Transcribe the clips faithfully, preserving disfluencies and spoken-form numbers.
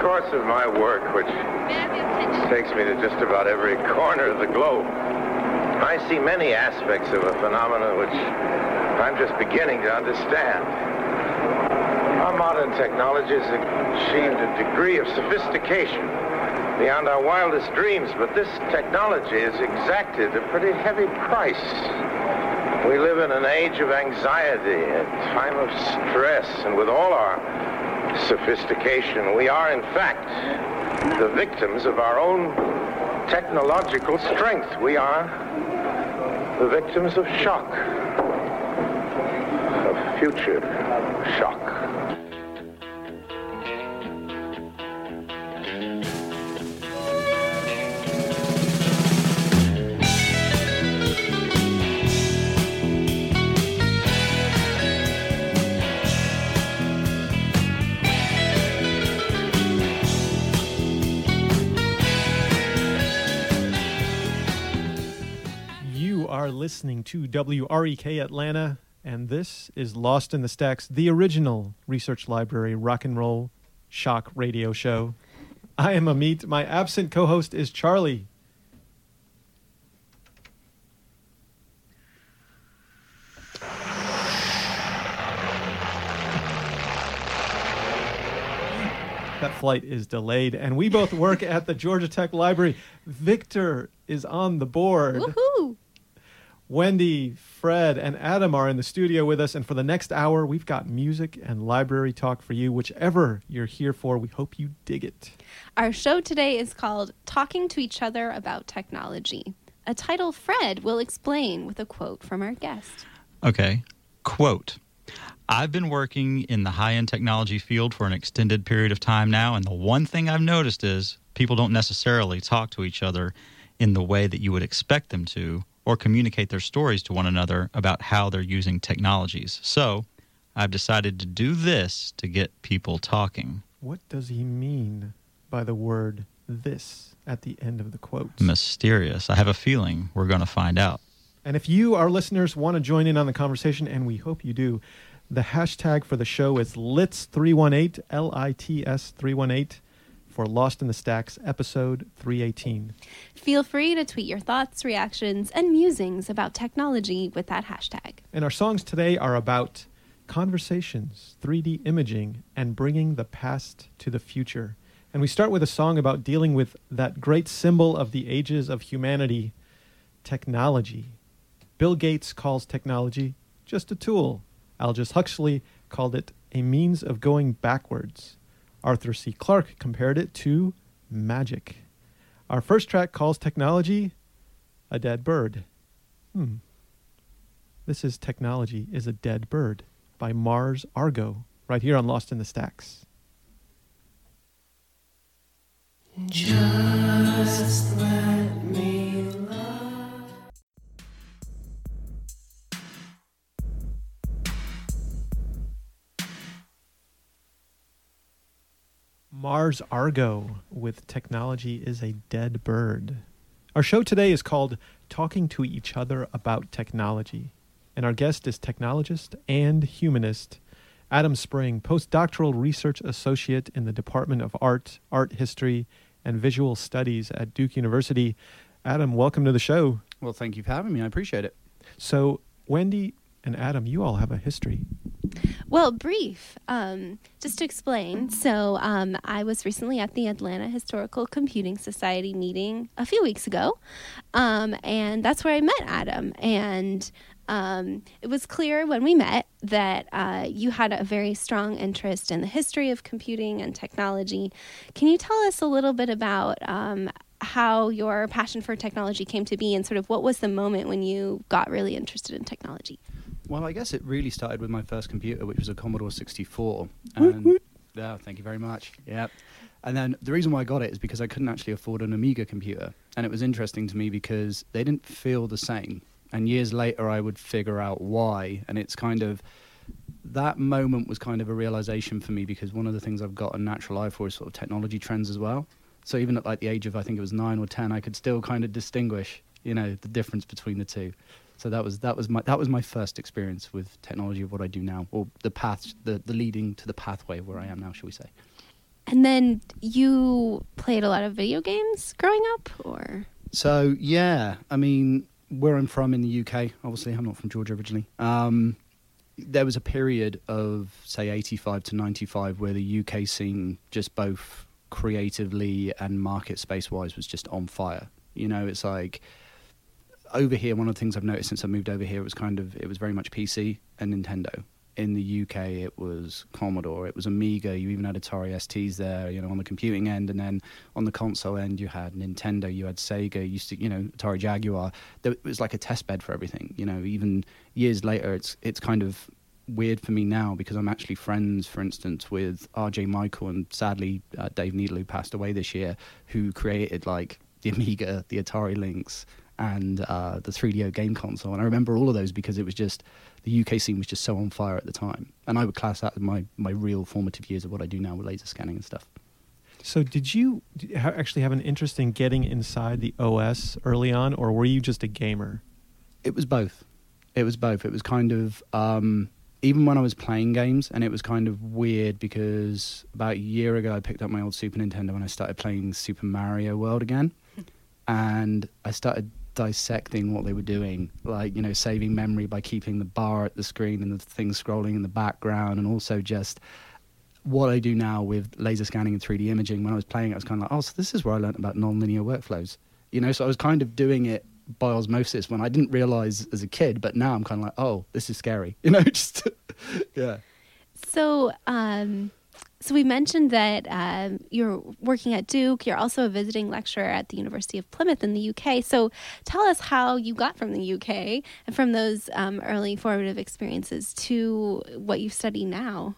course of my work, which takes me to just about every corner of the globe, I see many aspects of a phenomenon which I'm just beginning to understand. Our modern technology has achieved a degree of sophistication beyond our wildest dreams, but this technology has exacted a pretty heavy price. We live in an age of anxiety, a time of stress, and with all our sophistication, we are, in fact, the victims of our own technological strength. We are the victims of shock, of future shock. Listening to W R E K Atlanta, and this is Lost in the Stacks, the original Research Library rock and roll shock radio show. I am Amit. My absent co-host is Charlie. That flight is delayed, and we both work at the Georgia Tech Library. Victor is on the board. Woohoo! Wendy, Fred, and Adam are in the studio with us, and for the next hour, we've got music and library talk for you, whichever you're here for. We hope you dig it. Our show today is called Talking to Each Other About Technology, a title Fred will explain with a quote from our guest. Okay, quote. I've been working in the high-end technology field for an extended period of time now, and the one thing I've noticed is people don't necessarily talk to each other in the way that you would expect them to, or communicate their stories to one another about how they're using technologies. So, I've decided to do this to get people talking. What does he mean by the word "this" at the end of the quote? Mysterious. I have a feeling we're going to find out. And if you, our listeners, want to join in on the conversation, and we hope you do, the hashtag for the show is L I T S three one eight, L I T S three one eight. for Lost in the Stacks, episode three eighteen. Feel free to tweet your thoughts, reactions, and musings about technology with that hashtag. And our songs today are about conversations, three D imaging, and bringing the past to the future. And we start with a song about dealing with that great symbol of the ages of humanity, technology. Bill Gates calls technology just a tool. Aldous Huxley called it a means of going backwards. Arthur C. Clarke compared it to magic. Our first track calls technology a dead bird. Hmm. This is Technology is a Dead Bird by Mars Argo, right here on Lost in the Stacks. Just let me love. Mars Argo with Technology is a Dead Bird. Our show today is called Talking to Each Other About Technology, and our guest is technologist and humanist Adam Spring, postdoctoral research associate in the Department of Art, Art History, and Visual Studies at Duke University. Adam, welcome to the show. Well, thank you for having me. I appreciate it. So, Wendy and Adam, you all have a history. Well, brief. Um, just to explain, so um, I was recently at the Atlanta Historical Computing Society meeting a few weeks ago, um, and that's where I met Adam. And um, it was clear when we met that uh, you had a very strong interest in the history of computing and technology. Can you tell us a little bit about um, how your passion for technology came to be, and sort of what was the moment when you got really interested in technology? Well, I guess it really started with my first computer, which was a Commodore sixty-four. And yeah, thank you very much. Yeah. And then the reason why I got it is because I couldn't actually afford an Amiga computer. And it was interesting to me because they didn't feel the same. And years later, I would figure out why. And it's kind of, that moment was kind of a realization for me, because one of the things I've got a natural eye for is sort of technology trends as well. So even at like the age of, I think it was nine or ten, I could still kind of distinguish, you know, the difference between the two. So that was that was my that was my first experience with technology of what I do now, or the path, the, the leading to the pathway where I am now, shall we say? And then you played a lot of video games growing up, or? So, yeah, I mean, where I'm from in the U K, obviously I'm not from Georgia originally, um, there was a period of, say, eighty-five to ninety-five where the U K scene, just both creatively and market space-wise, was just on fire. You know, it's like, over here, one of the things I've noticed since I moved over here was kind of, it was very much P C and Nintendo. In the U K, it was Commodore, it was Amiga, you even had Atari S Ts there, you know, on the computing end, and then on the console end, you had Nintendo, you had Sega, you used to, you know, Atari Jaguar. There, it was like a test bed for everything, you know. Even years later, it's it's kind of weird for me now because I'm actually friends, for instance, with R J Michael and sadly uh, Dave Needle, who passed away this year, who created like the Amiga, the Atari Lynx, and uh, the three D O game console. And I remember all of those because it was just, the U K scene was just so on fire at the time. And I would class that as my, my real formative years of what I do now with laser scanning and stuff. So did you d- ha- actually have an interest in getting inside the O S early on, or were you just a gamer? It was both. It was both. It was kind of, um, even when I was playing games, and it was kind of weird because about a year ago I picked up my old Super Nintendo and I started playing Super Mario World again. And I started dissecting what they were doing, like, you know, saving memory by keeping the bar at the screen and the thing scrolling in the background, and also just what I do now with laser scanning and three D imaging. When I was playing it, I was kind of like, oh, so this is where I learned about nonlinear workflows, you know. So I was kind of doing it by osmosis when I didn't realize as a kid, but now I'm kind of like, oh, this is scary, you know. Just yeah. So, um, so we mentioned that um, you're working at Duke. You're also a visiting lecturer at the University of Plymouth in the U K. So tell us how you got from the U K and from those um, early formative experiences to what you study now.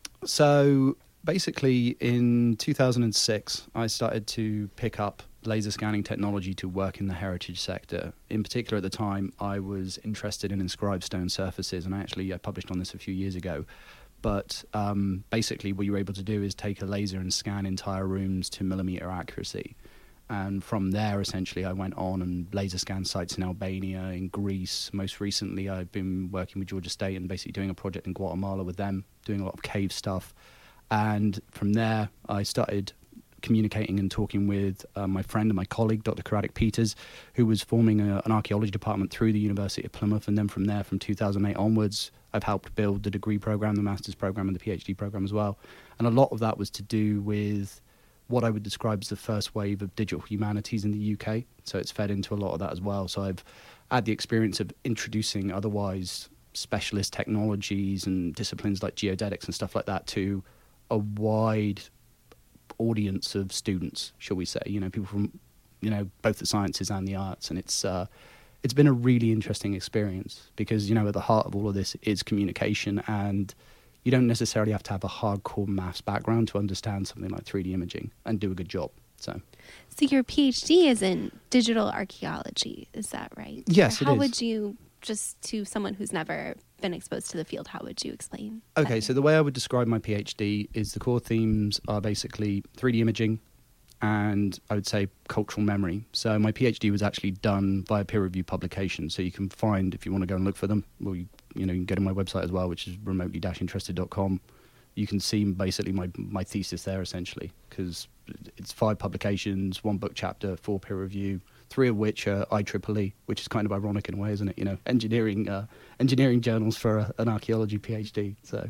So basically in two thousand six, I started to pick up laser scanning technology to work in the heritage sector. In particular, at the time, I was interested in inscribed stone surfaces, and I actually I published on this a few years ago. But um, basically what you were able to do is take a laser and scan entire rooms to millimeter accuracy. And from there, essentially, I went on and laser scanned sites in Albania, in Greece. Most recently, I've been working with Georgia State and basically doing a project in Guatemala with them, doing a lot of cave stuff. And from there, I started communicating and talking with uh, my friend and my colleague, Doctor Karadik Peters, who was forming a, an archaeology department through the University of Plymouth. And then from there, from two thousand eight onwards, I've helped build the degree program, the master's program, and the PhD program as well. And a lot of that was to do with what I would describe as the first wave of digital humanities in the U K. So it's fed into a lot of that as well. So I've had the experience of introducing otherwise specialist technologies and disciplines like geodetics and stuff like that to a wide audience of students, shall we say, you know, people from, you know, both the sciences and the arts. And it's uh, it's been a really interesting experience because, you know, at the heart of all of this is communication, and you don't necessarily have to have a hardcore maths background to understand something like three D imaging and do a good job. So, so your PhD is in digital archaeology, is that right? Yes, or it how is. would you, just to someone who's never been exposed to the field, how would you explain? Okay, that? so the way I would describe my PhD is the core themes are basically three D imaging and I would say cultural memory. So my PhD was actually done via peer-reviewed publication, so you can find, if you want to go and look for them, well, you, you know, you can go to my website as well, which is remotely dash interested dot com. You can see basically my, my thesis there, essentially, because it's five publications, one book chapter, four peer review, three of which are I triple E, which is kind of ironic in a way, isn't it? You know, engineering uh, engineering journals for a, an archaeology PhD. So,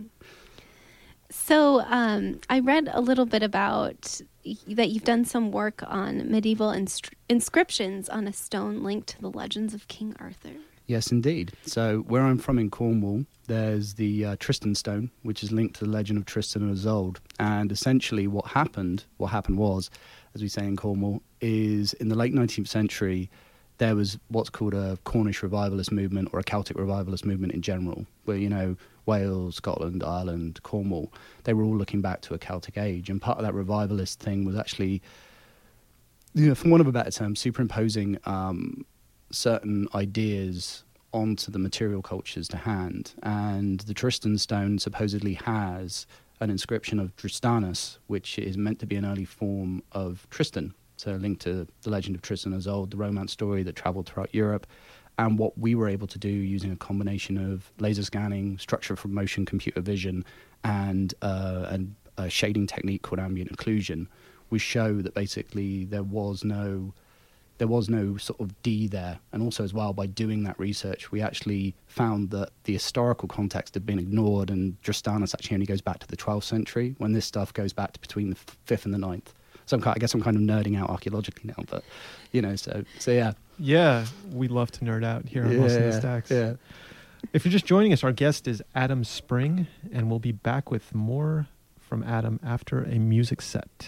so um, I read a little bit about y- that you've done some work on medieval instri- inscriptions on a stone linked to the legends of King Arthur. yes, indeed. So where I'm from in Cornwall, there's the uh, Tristan stone, which is linked to the legend of Tristan and Isolde. And essentially what happened, what happened was, as we say in Cornwall, is in the late nineteenth century, there was what's called a Cornish revivalist movement or a Celtic revivalist movement in general, where, you know, Wales, Scotland, Ireland, Cornwall, they were all looking back to a Celtic age. And part of that revivalist thing was actually, you know, for want of a better term, superimposing um, certain ideas onto the material cultures to hand. And the Tristan stone supposedly has an inscription of Tristanus, which is meant to be an early form of Tristan, so linked to the legend of Tristan and Isolde, the romance story that traveled throughout Europe. And what we were able to do using a combination of laser scanning, structure from motion, computer vision, and uh, and a shading technique called ambient occlusion, we show that basically there was no there was no sort of D there. And also as well, by doing that research, we actually found that the historical context had been ignored, and Drastanis actually only goes back to the twelfth century, when this stuff goes back to between the fifth and the ninth. So I'm, I guess I'm kind of nerding out archaeologically now, but, you know, so so yeah. Yeah, we love to nerd out here on yeah, Lost in the Stacks. Yeah. If you're just joining us, our guest is Adam Spring, and we'll be back with more from Adam after a music set.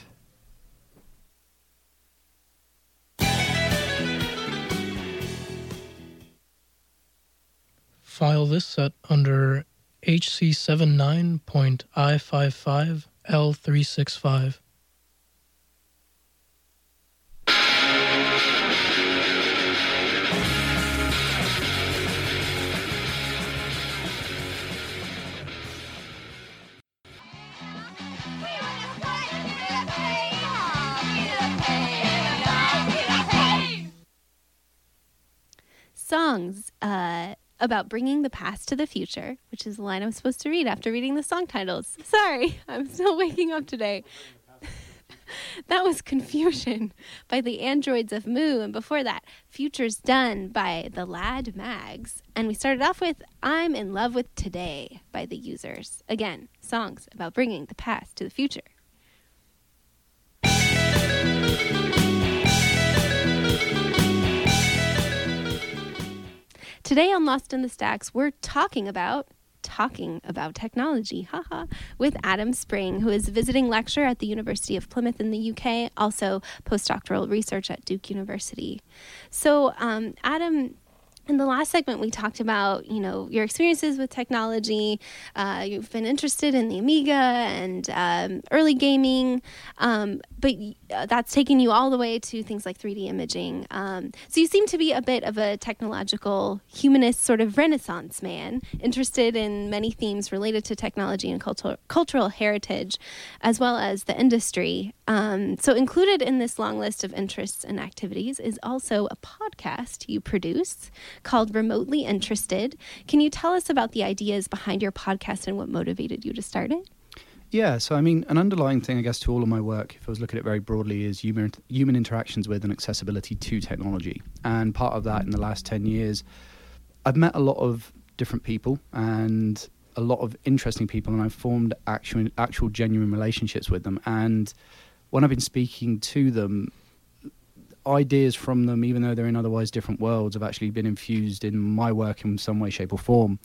File this set under H C seventy-nine point I fifty-five L three sixty-five. Songs uh, about bringing the past to the future, which is the line I'm supposed to read after reading the song titles. Sorry, I'm still waking up today. That was Confusion by the Androids of Moo, and before that, Future's Done by the Lad Mags. And we started off with I'm in Love with Today by the Users. Again, songs about bringing the past to the future. Today on Lost in the Stacks, we're talking about talking about technology, haha, with Adam Spring, who is a visiting lecturer at the University of Plymouth in the U K, also postdoctoral research at Duke University. So, um, Adam, in the last segment, we talked about, you know, your experiences with technology. Uh, you've been interested in the Amiga and um, early gaming, um, but uh, that's taken you all the way to things like three D imaging. Um, so you seem to be a bit of a technological humanist sort of Renaissance man, interested in many themes related to technology and cultural cultural heritage, as well as the industry. Um, so included in this long list of interests and activities is also a podcast you produce called Remotely Interested. Can you tell us about the ideas behind your podcast and what motivated you to start it? Yeah, so I mean, an underlying thing, I guess, to all of my work, if I was looking at it very broadly, is human, human interactions with and accessibility to technology. And part of that in the last ten years, I've met a lot of different people and a lot of interesting people, and I've formed actual, actual genuine relationships with them. And when I've been speaking to them, ideas from them, even though they're in otherwise different worlds, have actually been infused in my work in some way, shape or form.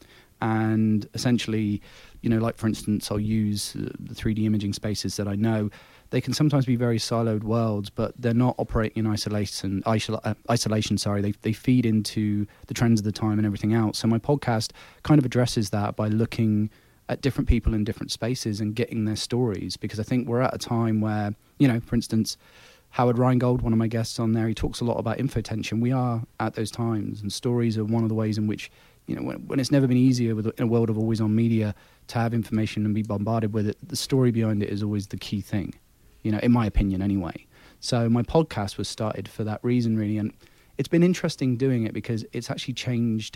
And essentially, you know, like for instance, I'll use the three D imaging spaces that I know. They can sometimes be very siloed worlds, but they're not operating in isolation. Isol- uh, isolation, sorry. They they feed into the trends of the time and everything else. So my podcast kind of addresses that by looking at different people in different spaces and getting their stories, because I think we're at a time where, you know, for instance, Howard Rheingold, one of my guests on there, he talks a lot about infotension. We are at those times, and stories are one of the ways in which, you know, when, when it's never been easier with, in a world of always on media to have information and be bombarded with it, the story behind it is always the key thing, you know, in my opinion anyway. So my podcast was started for that reason, really, and it's been interesting doing it because it's actually changed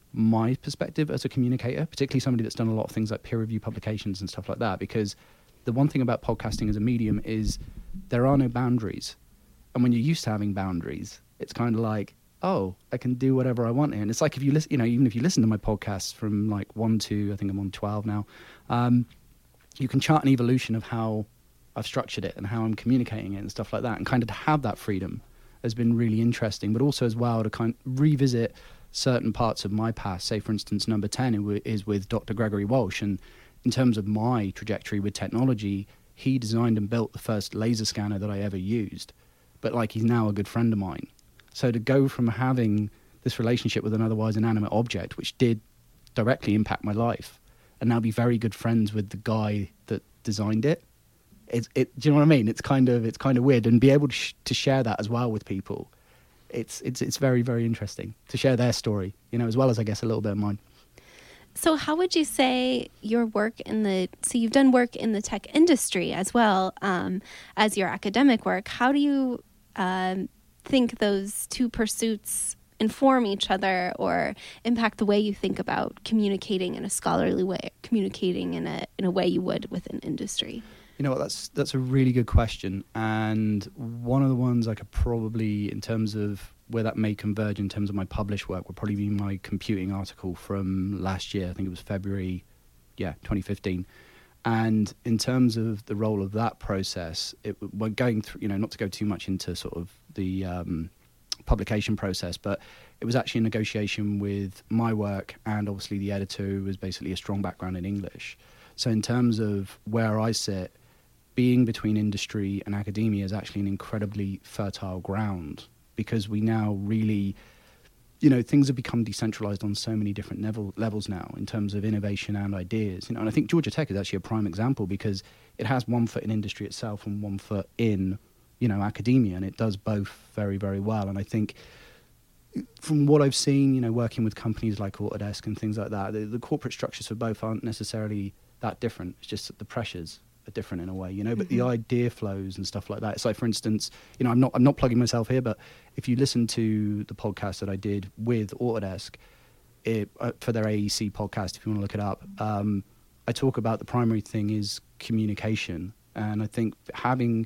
my perspective as a communicator, particularly somebody that's done a lot of things like peer review publications and stuff like that, because the one thing about podcasting as a medium is there are no boundaries. And when you're used to having boundaries, it's kind of like, oh, I can do whatever I want here. And it's like if you listen, you know, even if you listen to my podcasts from like one to, I think I'm on twelve now, um, you can chart an evolution of how I've structured it and how I'm communicating it and stuff like that. And kind of to have that freedom has been really interesting, but also as well to kind of revisit certain parts of my past. Say, for instance, number ten is with Doctor Gregory Walsh. And in terms of my trajectory with technology, he designed and built the first laser scanner that I ever used. But like, he's now a good friend of mine. So to go from having this relationship with an otherwise inanimate object, which did directly impact my life, and now be very good friends with the guy that designed it, it's, it, do you know what I mean? It's kind of, it's kind of weird, and be able to, sh- to share that as well with people. It's, it's, it's very, very interesting to share their story, you know, as well as I guess a little bit of mine. So how would you say your work in the, so you've done work in the tech industry as well um, as your academic work. How do you um, think those two pursuits inform each other or impact the way you think about communicating in a scholarly way, communicating in a in a way you would with an industry? You know what, that's that's a really good question, and one of the ones I could probably, in terms of where that may converge in terms of my published work, would probably be my computing article from last year. I think it was February, yeah, twenty fifteen. And in terms of the role of that process, it we're going through, you know, not to go too much into sort of the um, publication process, but it was actually a negotiation with my work and obviously the editor, who was basically a strong background in English. So in terms of where I sit, being between industry and academia is actually an incredibly fertile ground, because we now really, you know, things have become decentralized on so many different level, levels now in terms of innovation and ideas. You know, and I think Georgia Tech is actually a prime example, because it has one foot in industry itself and one foot in, you know, academia, and it does both very, very well. And I think from what I've seen, you know, working with companies like Autodesk and things like that, the, the corporate structures for both aren't necessarily that different. It's just that the pressures are different in a way, you know, but mm-hmm. the idea flows and stuff like that. It's like, for instance, you know, I'm not I'm not plugging myself here, but if you listen to the podcast that I did with Autodesk it, uh, for their A E C podcast, if you want to look it up, um, I talk about the primary thing is communication. And I think having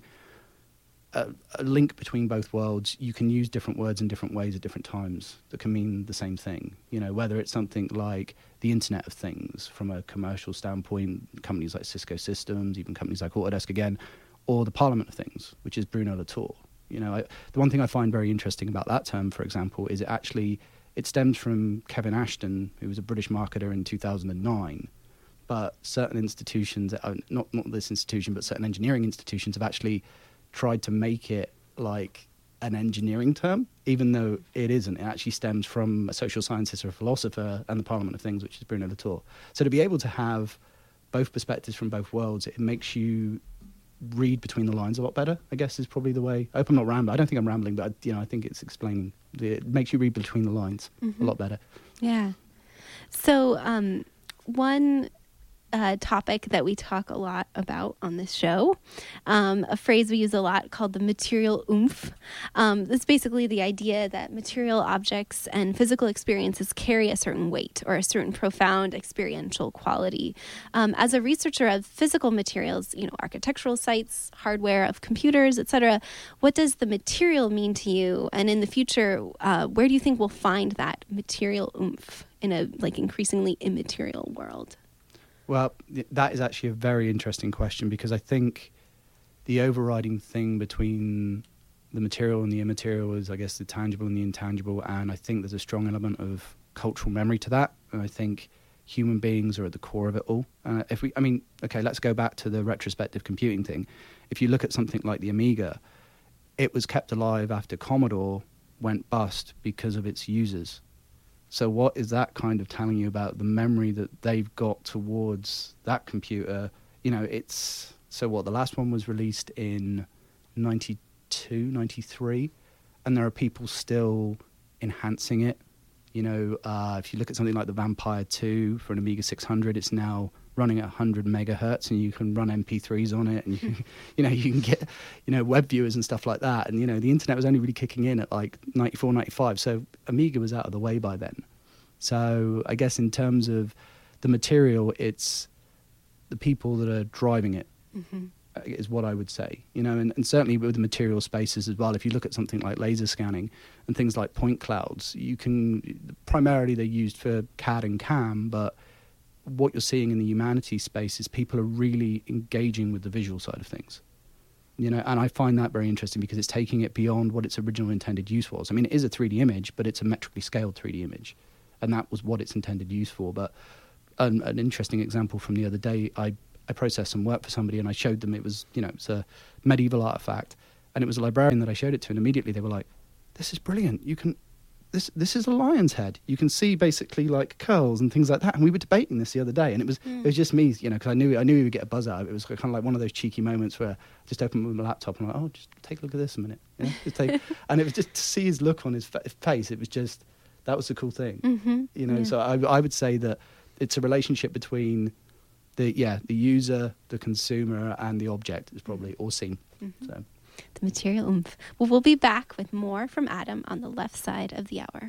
a, a link between both worlds, you can use different words in different ways at different times that can mean the same thing. You know, whether it's something like the Internet of Things from a commercial standpoint, companies like Cisco Systems, even companies like Autodesk again, or the Parliament of Things, which is Bruno Latour. You know, I, the one thing I find very interesting about that term, for example, is it actually, it stems from Kevin Ashton, who was a British marketer in two thousand nine. But certain institutions, not not this institution, but certain engineering institutions have actually tried to make it like an engineering term, even though it isn't. It actually stems from a social scientist or a philosopher and the Parliament of Things, which is Bruno Latour. So to be able to have both perspectives from both worlds, it makes you read between the lines a lot better, I guess, is probably the way. I hope I'm not rambling. I don't think I'm rambling, but, you know, I think it's explaining. The, it makes you read between the lines mm-hmm. a lot better. Yeah. So um, one... Uh, topic that we talk a lot about on this show, um, a phrase we use a lot called the material oomph. Um, it's basically the idea that material objects and physical experiences carry a certain weight or a certain profound experiential quality. Um, as a researcher of physical materials, you know, architectural sites, hardware of computers, et cetera, what does the material mean to you? And in the future, uh, where do you think we'll find that material oomph in a like increasingly immaterial world? Well, that is actually a very interesting question, because I think the overriding thing between the material and the immaterial is, I guess, the tangible and the intangible, and I think there's a strong element of cultural memory to that, and I think human beings are at the core of it all. Uh, if we, I mean, okay, let's go back to the retrospective computing thing. If you look at something like the Amiga, it was kept alive after Commodore went bust because of its users. So what is that kind of telling you about the memory that they've got towards that computer? You know, it's, so what, the last one was released in ninety-two, ninety-three, and there are people still enhancing it. You know, uh, if you look at something like the Vampire two for an Amiga six hundred, it's now running at one hundred megahertz, and you can run M P threes on it, and you, you know, you can get, you know, web viewers and stuff like that. And, you know, the internet was only really kicking in at like ninety-four, ninety-five, so Amiga was out of the way by then. So I guess in terms of the material, it's the people that are driving it, mm-hmm. is what I would say. You know, and, and certainly with the material spaces as well, if you look at something like laser scanning and things like point clouds, you can, primarily they're used for C A D and C A M, but what you're seeing in the humanities space is people are really engaging with the visual side of things. You know, and I find that very interesting, because it's taking it beyond what its original intended use was. I mean, it is a three D image, but it's a metrically scaled three D image. And that was what it's intended use for. But an, an interesting example from the other day, I, I processed some work for somebody, and I showed them, it was, you know, it's a medieval artifact, and it was a librarian that I showed it to, and immediately they were like, this is brilliant. You can, this this is a lion's head. You can see basically like curls and things like that. And we were debating this the other day, and it was mm. it was just me, you know, because I knew I knew we would get a buzz out of it. It was kind of like one of those cheeky moments where I just opened my laptop and I'm like, oh, just take a look at this a minute. You know, just take, and it was just to see his look on his fa- face. It was just, that was the cool thing, mm-hmm. you know. Yeah. So I, I would say that it's a relationship between the yeah the user, the consumer, and the object is probably all seen. Mm-hmm. So the material oomph. Well, we'll be back with more from Adam on the left side of the hour.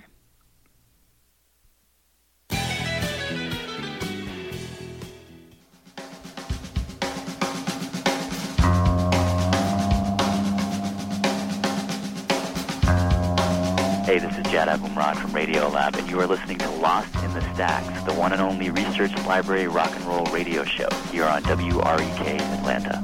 Jad Abumrad from Radiolab, and you are listening to Lost in the Stacks, the one and only research library rock and roll radio show here on W R E K Atlanta.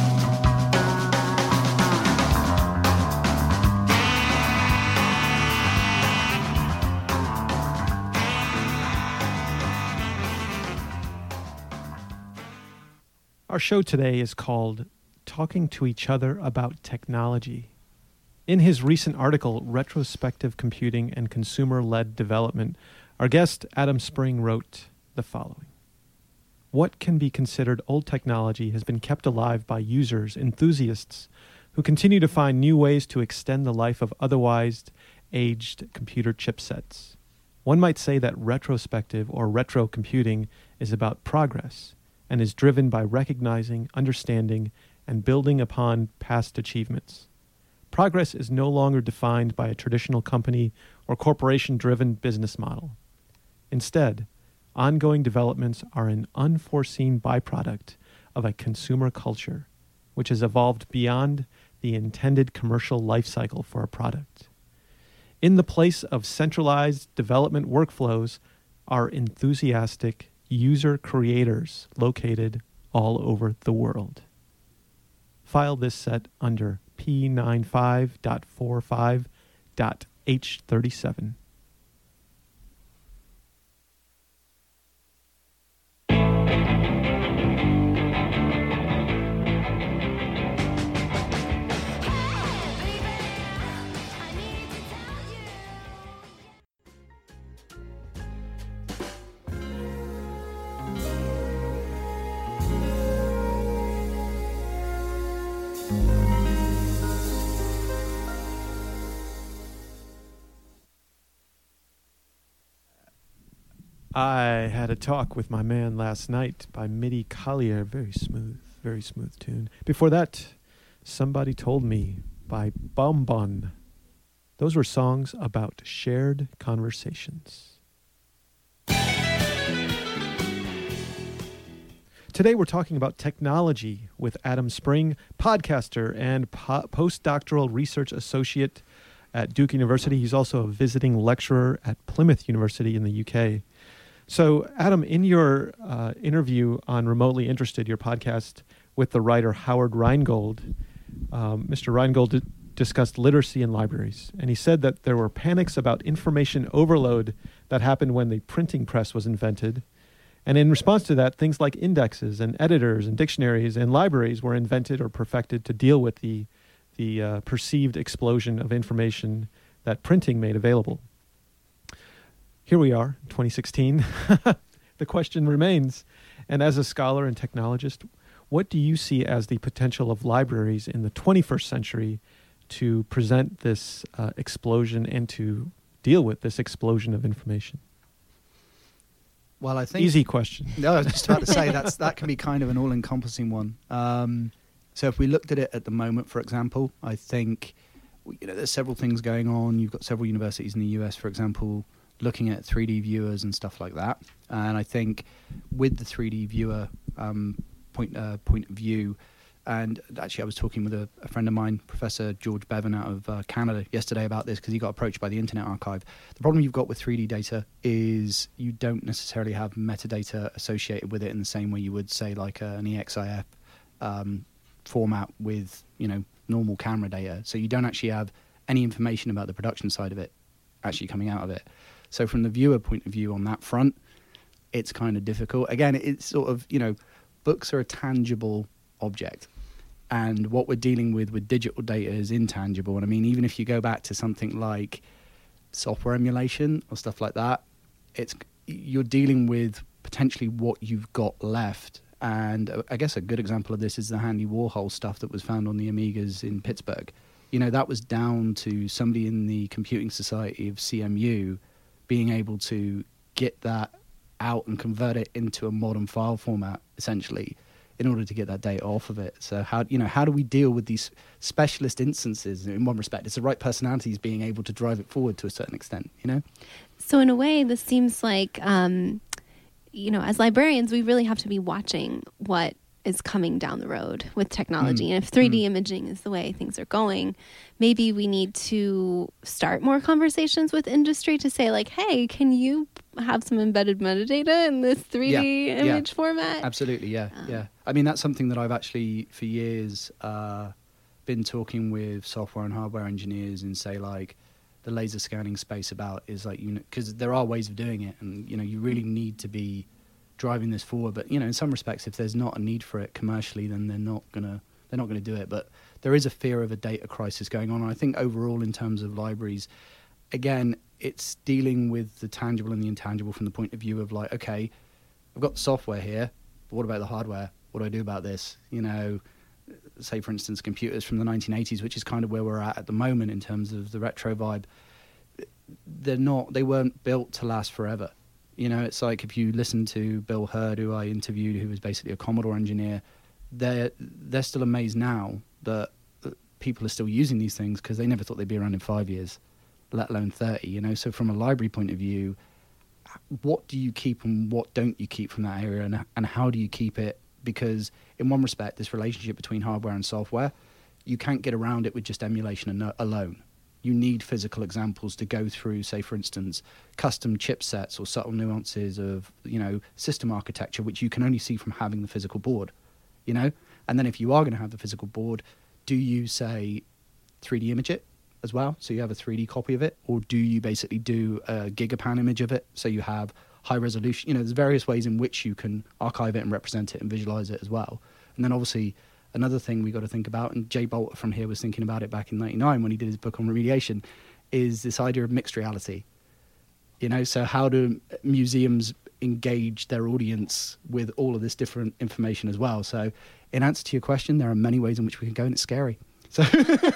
Our show today is called Talking to Each Other About Technology. In his recent article, Retrospective Computing and Consumer-Led Development, our guest, Adam Spring, wrote the following. What can be considered old technology has been kept alive by users, enthusiasts, who continue to find new ways to extend the life of otherwise aged computer chipsets. One might say that retrospective or retro computing is about progress and is driven by recognizing, understanding, and building upon past achievements. Progress is no longer defined by a traditional company or corporation-driven business model. Instead, ongoing developments are an unforeseen byproduct of a consumer culture, which has evolved beyond the intended commercial life cycle for a product. In the place of centralized development workflows are enthusiastic user creators located all over the world. File this set under P ninety-five dot forty-five dot H thirty-seven. I had a talk with my man last night by Midi Collier. Very smooth, very smooth tune. Before that, Somebody Told Me by Bonbon. Those were songs about shared conversations. Today we're talking about technology with Adam Spring, podcaster and po- postdoctoral research associate at Duke University. He's also a visiting lecturer at Plymouth University in the U K. So, Adam, in your uh, interview on Remotely Interested, your podcast with the writer Howard Rheingold, um, Mister Rheingold d- discussed literacy in libraries. And he said that there were panics about information overload that happened when the printing press was invented. And in response to that, things like indexes and editors and dictionaries and libraries were invented or perfected to deal with the, the uh, perceived explosion of information that printing made available. Here we are, twenty sixteen. The question remains, and as a scholar and technologist, what do you see as the potential of libraries in the twenty-first century to present this uh, explosion and to deal with this explosion of information? Well, I think... Easy question. No, I was just about to say that's that can be kind of an all-encompassing one. Um, so if we looked at it at the moment, for example, I think you know there's several things going on. You've got several universities in the U S, for example, looking at three D viewers and stuff like that. And I think with the three D viewer um, point uh, point of view, and actually I was talking with a, a friend of mine, Professor George Bevan out of uh, Canada yesterday about this because he got approached by the Internet Archive. The problem you've got with three D data is you don't necessarily have metadata associated with it in the same way you would say like uh, an E X I F um, format with you know normal camera data. So you don't actually have any information about the production side of it actually coming out of it. So from the viewer point of view on that front, it's kind of difficult. Again, it's sort of, you know, books are a tangible object. And what we're dealing with with digital data is intangible. And I mean, even if you go back to something like software emulation or stuff like that, it's you're dealing with potentially what you've got left. And I guess a good example of this is the Andy Warhol stuff that was found on the Amigas in Pittsburgh. You know, that was down to somebody in the Computing Society of C M U being able to get that out and convert it into a modern file format, essentially, in order to get that data off of it. So how you know how do we deal with these specialist instances? In one respect, it's the right personalities being able to drive it forward to a certain extent, you know? So in a way, this seems like, um, you know, as librarians, we really have to be watching what is coming down the road with technology. Mm. And if three D mm. imaging is the way things are going, maybe we need to start more conversations with industry to say like, hey, can you have some embedded metadata in this three D yeah, image yeah. format? Absolutely, yeah, um, yeah. I mean, that's something that I've actually, for years, uh, been talking with software and hardware engineers in, say, like, the laser scanning space about is like, you know, because there are ways of doing it, and, you know, you really need to be driving this forward. But, you know, in some respects, if there's not a need for it commercially, then they're not gonna they're not gonna do it. But there is a fear of a data crisis going on. And I think overall, in terms of libraries, again, it's dealing with the tangible and the intangible from the point of view of like, okay, I've got the software here, but what about the hardware? What do I do about this? You know, say, for instance, computers from the nineteen eighties, which is kind of where we're at at the moment in terms of the retro vibe. They're not, they weren't built to last forever. You know, it's like if you listen to Bill Hurd, who I interviewed, who was basically a Commodore engineer, they're, they're still amazed now that people are still using these things because they never thought they'd be around in five years, let alone thirty, you know. So from a library point of view, what do you keep and what don't you keep from that area, and, and how do you keep it? Because in one respect, this relationship between hardware and software, you can't get around it with just emulation alone. You need physical examples to go through, say, for instance, custom chipsets or subtle nuances of, you know, system architecture, which you can only see from having the physical board, you know? And then if you are going to have the physical board, do you, say, three D image it as well, so you have a three D copy of it? Or do you basically do a gigapan image of it, so you have high resolution? You know, there's various ways in which you can archive it and represent it and visualize it as well. And then obviously another thing we got to think about, and Jay Bolter from here was thinking about it back in ninety-nine when he did his book on remediation, is this idea of mixed reality. You know, so how do museums engage their audience with all of this different information as well? So in answer to your question, there are many ways in which we can go, and it's scary. So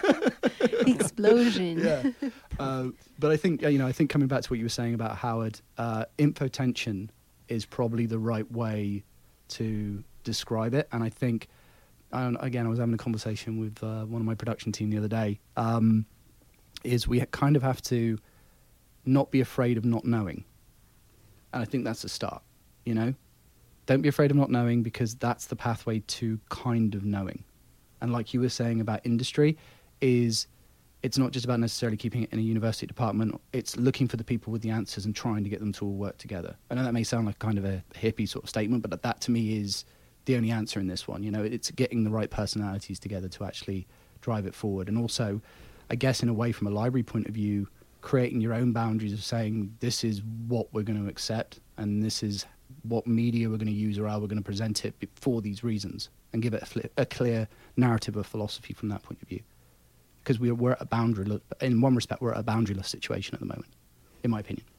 explosion. Yeah. Uh, but I think, you know, I think coming back to what you were saying about Howard, uh, infotension is probably the right way to describe it. And I think, and again, I was having a conversation with uh, one of my production team the other day, um, is we kind of have to not be afraid of not knowing. And I think that's a start, you know? Don't be afraid of not knowing, because that's the pathway to kind of knowing. And like you were saying about industry, is it's not just about necessarily keeping it in a university department. It's looking for the people with the answers and trying to get them to all work together. I know that may sound like kind of a hippie sort of statement, but that to me is the only answer in this one. You know, it's getting the right personalities together to actually drive it forward. And also, I guess in a way, from a library point of view, creating your own boundaries of saying, this is what we're going to accept, and this is what media we're going to use, or how we're going to present it for these reasons, and give it a, flip, a clear narrative of philosophy from that point of view. Because we're, we're at a boundary, in one respect, we're at a boundaryless situation at the moment, in my opinion.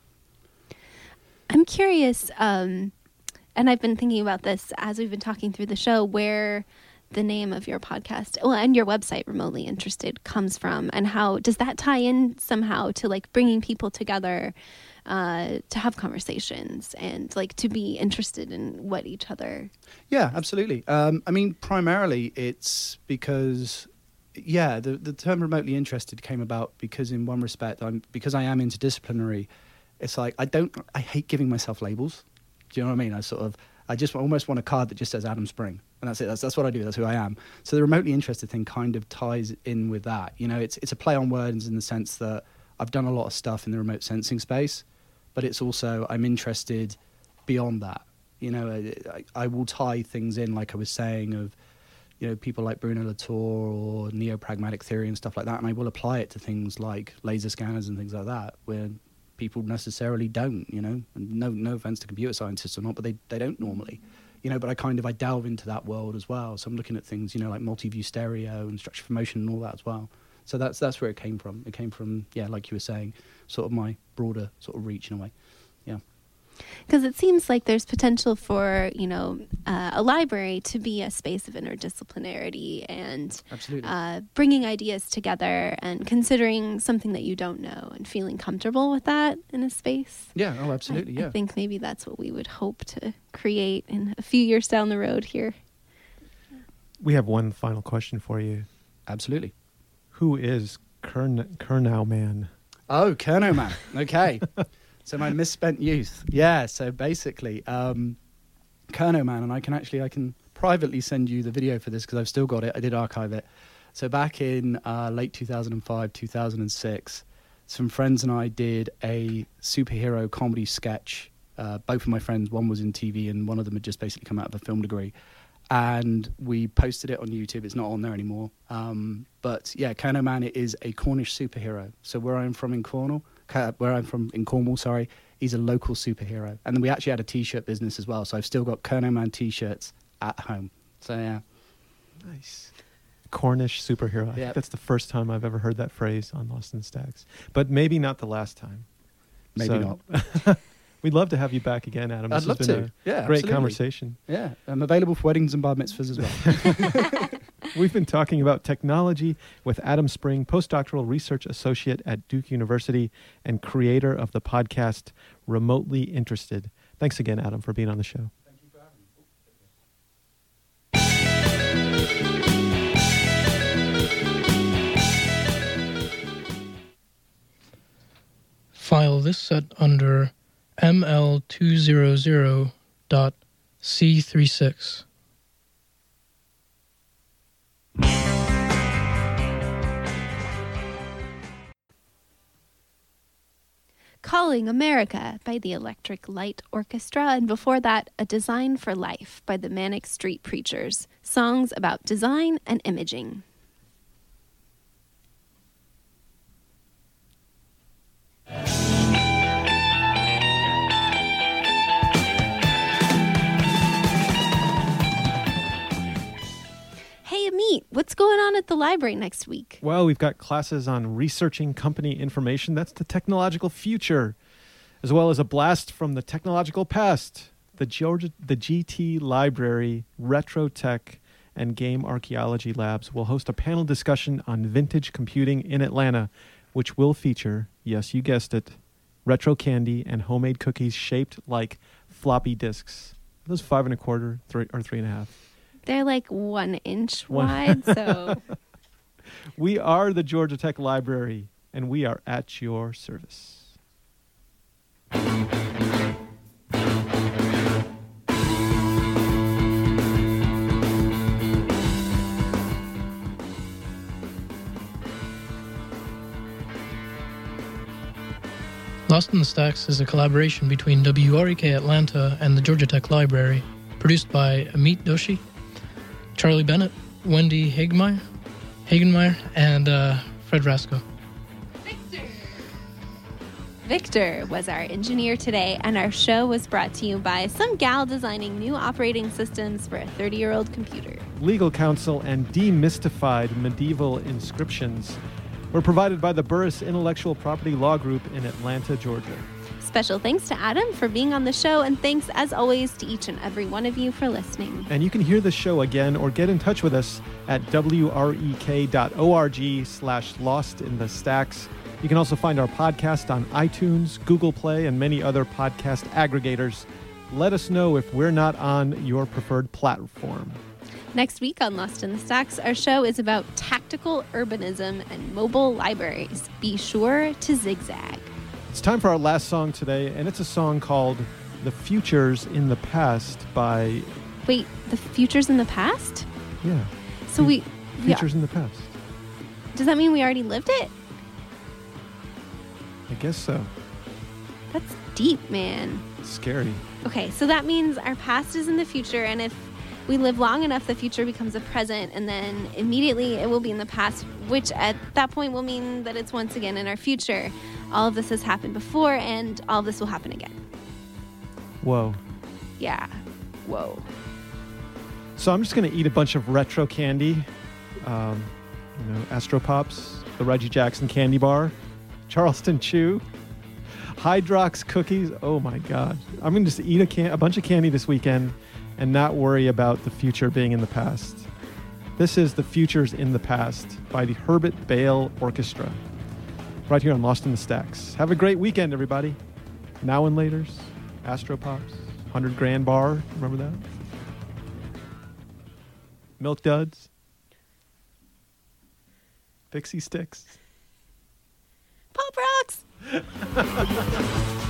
I'm curious, um, and I've been thinking about this as we've been talking through the show, where the name of your podcast, well, and your website, Remotely Interested, comes from, and how does that tie in somehow to like bringing people together uh, to have conversations and like to be interested in what each other. Yeah, absolutely. Um, I mean, primarily it's because, yeah, the the term remotely interested came about because in one respect, I'm because I am interdisciplinary. It's like I don't, I hate giving myself labels. Do you know what I mean? I sort of, I just almost want a card that just says Adam Spring. And that's it. That's that's what I do. That's who I am. So the remotely interested thing kind of ties in with that. You know, it's it's a play on words in the sense that I've done a lot of stuff in the remote sensing space, but it's also I'm interested beyond that. You know, I, I will tie things in, like I was saying, of, you know, people like Bruno Latour or neo-pragmatic theory and stuff like that, and I will apply it to things like laser scanners and things like that, where people necessarily don't. You know, and no no offense to computer scientists or not, but they they don't normally. You know, but I kind of, I delve into that world as well. So I'm looking at things, you know, like multi-view stereo and structure for motion and all that as well. So that's that's where it came from. It came from, yeah, like you were saying, sort of my broader sort of reach in a way. Yeah. Because it seems like there's potential for, you know, uh, a library to be a space of interdisciplinarity and uh, bringing ideas together and considering something that you don't know and feeling comfortable with that in a space. Yeah, oh, absolutely, I, yeah. I think maybe that's what we would hope to create in a few years down the road here. We have one final question for you. Absolutely. Who is Kern- Kernow Man? Oh, Kernow Man. Okay. So my misspent youth. Yeah, so basically, um, Kernow Man, and I can actually, I can privately send you the video for this because I've still got it. I did archive it. So back in uh, late two thousand five, two thousand six, some friends and I did a superhero comedy sketch. Uh, both of my friends, one was in T V and one of them had just basically come out of a film degree. And we posted it on YouTube. It's not on there anymore. Um, but yeah, Kerno Man is a Cornish superhero. So where I'm from in Cornwall, where I'm from in Cornwall, sorry, he's a local superhero. And then we actually had a T-shirt business as well. So I've still got Kerno Man T-shirts at home. So yeah. Nice. Cornish superhero. I Yep. think that's the first time I've ever heard that phrase on Lost in the Stacks. But maybe not the last time. Maybe So- not. We'd love to have you back again, Adam. This I'd love has been to. a Yeah, great absolutely. conversation. Yeah, I'm available for weddings and bar mitzvahs as well. We've been talking about technology with Adam Spring, postdoctoral research associate at Duke University and creator of the podcast Remotely Interested. Thanks again, Adam, for being on the show. Thank you for having me. File this set under M L two hundred dot C thirty-six. Calling America by the Electric Light Orchestra, and before that, A Design for Life by the Manic Street Preachers. Songs about design and imaging. Hey, Amit, what's going on at the library next week? Well, we've got classes on researching company information. That's the technological future, as well as a blast from the technological past. The Georgia, the G T Library, Retro Tech, and Game Archaeology Labs will host a panel discussion on vintage computing in Atlanta, which will feature, yes, you guessed it, retro candy and homemade cookies shaped like floppy disks. Are those five and a quarter, three or three and a half? They're like one inch One- wide, so We are the Georgia Tech Library, and we are at your service. Lost in the Stacks is a collaboration between W R E K Atlanta and the Georgia Tech Library, produced by Amit Doshi, Charlie Bennett, Wendy Hagemeyer, Hagenmeyer, and uh, Fred Rasco. Victor was our engineer today, and our show was brought to you by some gal designing new operating systems for a thirty-year-old computer. Legal counsel and demystified medieval inscriptions were provided by the Burris Intellectual Property Law Group in Atlanta, Georgia. Special thanks to Adam for being on the show, and thanks, as always, to each and every one of you for listening. And you can hear the show again or get in touch with us at W R E K dot org slash lost in the stacks. You can also find our podcast on iTunes, Google Play, and many other podcast aggregators. Let us know if we're not on your preferred platform. Next week on Lost in the Stacks, our show is about tactical urbanism and mobile libraries. Be sure to zigzag. It's time for our last song today, and it's a song called The Futures in the Past by... Wait, the future's in the past? Yeah, So we... we Futures in the Past. does that mean we already lived it? I guess so. That's deep, man. It's scary. Okay, so that means our past is in the future, and if we live long enough, the future becomes a present, and then immediately it will be in the past, which at that point will mean that it's once again in our future. All of this has happened before, and all of this will happen again. Whoa. Yeah. Whoa. So I'm just going to eat a bunch of retro candy. Um, you know, Astro Pops, the Reggie Jackson candy bar, Charleston Chew, Hydrox cookies. Oh my God. I'm going to just eat a, can- a bunch of candy this weekend and not worry about the future being in the past. This is The Futures in the Past by the Herbert Bale Orchestra, right here on Lost in the Stacks. Have a great weekend, everybody. Now and Laters, Astro Pops, one hundred Grand Bar. Remember that? Milk Duds, Pixie Sticks. Pop rocks!